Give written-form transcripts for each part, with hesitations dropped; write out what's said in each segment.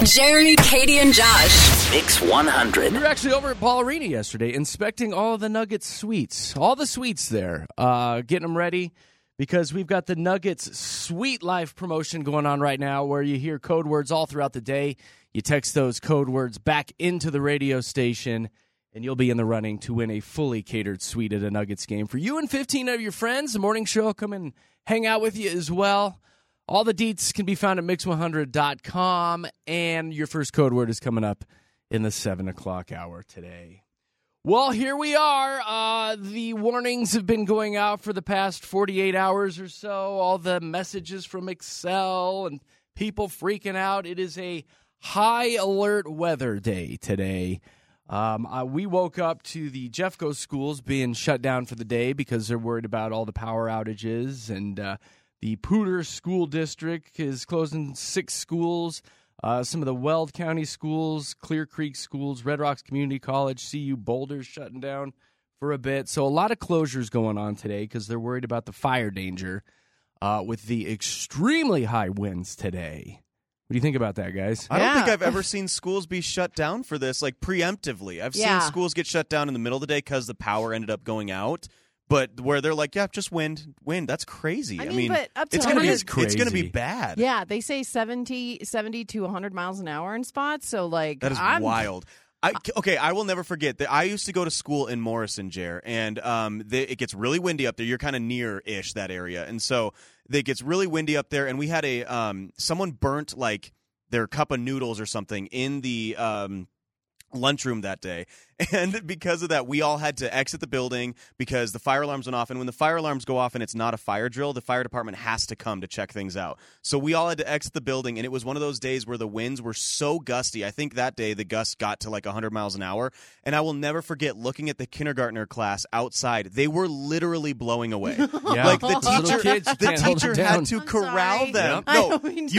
Jeremy, Katie, and Josh. Mix 100. We were actually over at Ball Arena yesterday inspecting all of the Nuggets suites. All the suites there. Getting them ready because we've got the Nuggets Suite Life promotion going on right now where you hear code words all throughout the day. You text those code words back into the radio station, and you'll be in the running to win a fully catered suite at a Nuggets game. For you and 15 of your friends, the morning show will come and hang out with you as well. All the deets can be found at mix100.com, and your first code word is coming up in the 7 o'clock hour today. Well, here we are. The warnings have been going out for the past 48 hours or so. All the messages from Excel and people freaking out. It is a high alert weather day today. We woke up to the Jeffco schools being shut down for the day because they're worried about all the power outages, and the Poudre School District is closing 6 schools. Some of the Weld County schools, Clear Creek schools, Red Rocks Community College, CU Boulder's shutting down for a bit. So a lot of closures going on today because they're worried about the fire danger with the extremely high winds today. What do you think about that, guys? I don't think I've ever seen schools be shut down for this, like preemptively. I've seen schools get shut down in the middle of the day because the power ended up going out. But where they're like, yeah, just wind. That's crazy. I mean but up to it's going crazy. to be bad. Yeah, they say 70 to 100 miles an hour in spots. So, like, that is wild. I will never forget that I used to go to school in Morrison, Jer, and it gets really windy up there. You're kind of near-ish that area, and so it gets really windy up there. And we had someone burnt like their cup of noodles or something in the lunchroom that day, and because of that we all had to exit the building because the fire alarms went off, and when the fire alarms go off and it's not a fire drill, the fire department has to come to check things out. So we all had to exit the building, and it was one of those days where the winds were so gusty. I think that day the gusts got to like 100 miles an hour, and I will never forget looking at the kindergartner class outside. They were literally blowing away. Like the teacher had to corral them. No,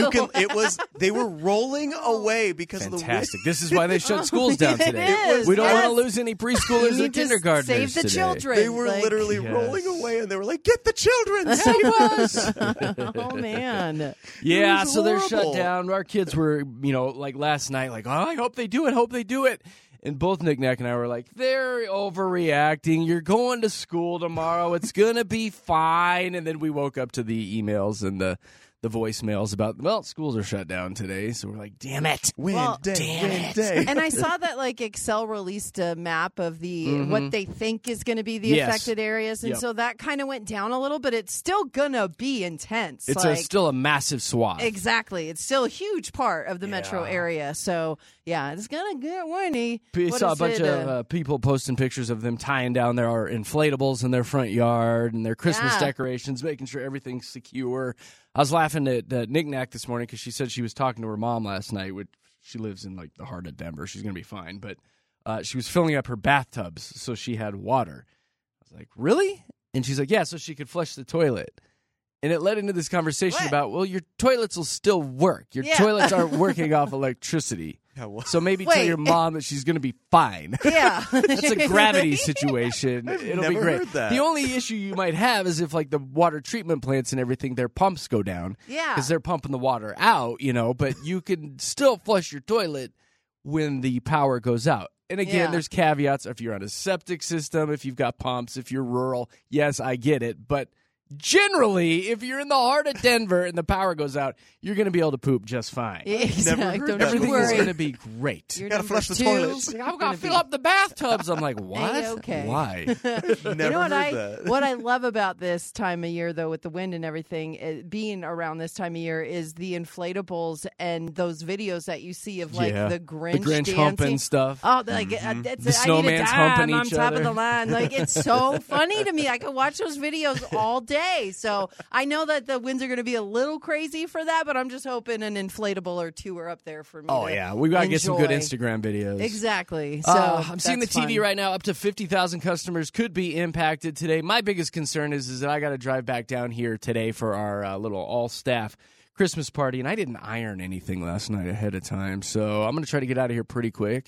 they were rolling away because of the wind. This is why they shut schools down today. We don't want to lose any preschoolers or kindergartners. Save the children. They were literally rolling away, and they were like, "Get the children, save us!" Oh man, yeah. So they're shut down. Our kids were, like last night, like, "Oh, I hope they do it." And both Nick Nack and I were like, they're overreacting. You're going to school tomorrow. It's going to be fine. And then we woke up to the emails and the voicemails about, schools are shut down today. So we're like, damn it. Wind day. And I saw that like Excel released a map of the what they think is going to be the affected areas. And so that kind of went down a little, but it's still going to be intense. It's still a massive swath. Exactly. It's still a huge part of the metro area. So, yeah, it's going to get windy. I saw a bunch of people posting pictures of them tying down their inflatables in their front yard and their Christmas decorations, making sure everything's secure. I was laughing at Nick Nack this morning because she said she was talking to her mom last night. She lives in like the heart of Denver. She's going to be fine. But she was filling up her bathtubs so she had water. I was like, really? And she's like, yeah, so she could flush the toilet. And it led into this conversation about, your toilets will still work. Your toilets aren't working off electricity. So maybe tell your mom that she's going to be fine. Yeah. That's a gravity situation. It'll be great. Heard that. The only issue you might have is if like the water treatment plants and everything, their pumps go down. Yeah. Because they're pumping the water out, but you can still flush your toilet when the power goes out. And again, there's caveats. If you're on a septic system, if you've got pumps, if you're rural, yes, I get it. But generally, if you're in the heart of Denver and the power goes out, you're going to be able to poop just fine. Exactly. Everything is going to be great. You got to flush the toilets. I've got to fill up the bathtubs. I'm like, what? Okay. Why? Never heard that. What I love about this time of year, though, with the wind and everything, being around this time of year, is the inflatables and those videos that you see of like the Grinch dancing. humping stuff. Oh, like the I need a snowman's dime humping on each top other. of the line. Like it's so funny to me. I could watch those videos all day. So I know that the winds are going to be a little crazy for that, but I'm just hoping an inflatable or two are up there for me. Oh, yeah. We got to get some good Instagram videos. Exactly. So I'm seeing the TV fun. right now. Up to 50,000 customers could be impacted today. My biggest concern is that I got to drive back down here today for our little all-staff Christmas party, and I didn't iron anything last night ahead of time. So I'm going to try to get out of here pretty quick.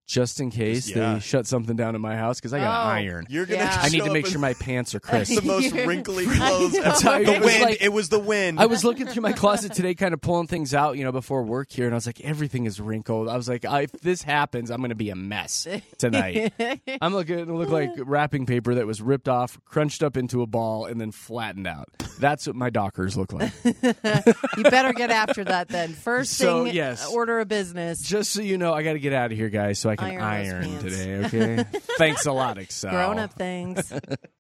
just in case Yeah. they shut something down in my house because I got to iron. You're gonna. Yeah. I need show to make up sure in my pants are crisp. the most wrinkly clothes. I know. ever. The It was wind. like- It was the wind. I was looking through my closet today, kind of pulling things out, before work here, and I was like, everything is wrinkled. I was like, if this happens, I'm going to be a mess tonight. I'm looking to look like wrapping paper that was ripped off, crunched up into a ball, and then flattened out. That's what my Dockers look like. You better get after that then. First So, thing, yes. order of business. Just so you know, I got to get out of here, guys, so I can Iron those iron pants. today, okay? Thanks a lot, Excel. Grown up things.